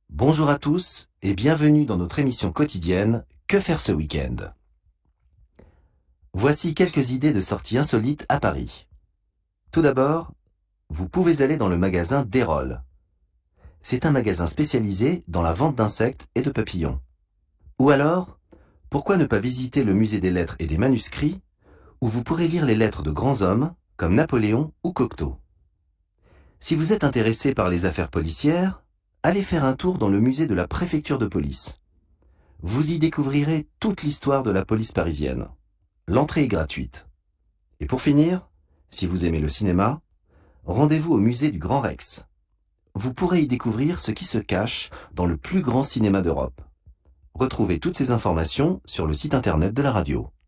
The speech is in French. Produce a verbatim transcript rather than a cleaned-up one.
Bonjour à tous et bienvenue dans notre émission quotidienne « Que faire ce week-end ?» Voici quelques idées de sorties insolites à Paris. Tout d'abord, vous pouvez aller dans le magasin Desrolles. C'est un magasin spécialisé dans la vente d'insectes et de papillons. Ou alors, pourquoi ne pas visiter le musée des lettres et des manuscrits, où vous pourrez lire les lettres de grands hommes comme Napoléon ou Cocteau. Si vous êtes intéressé par les affaires policières, allez faire un tour dans le musée de la préfecture de police. Vous y découvrirez toute l'histoire de la police parisienne. L'entrée est gratuite. Et pour finir, si vous aimez le cinéma, rendez-vous au musée du Grand Rex. Vous pourrez y découvrir ce qui se cache dans le plus grand cinéma d'Europe. Retrouvez toutes ces informations sur le site internet de la radio.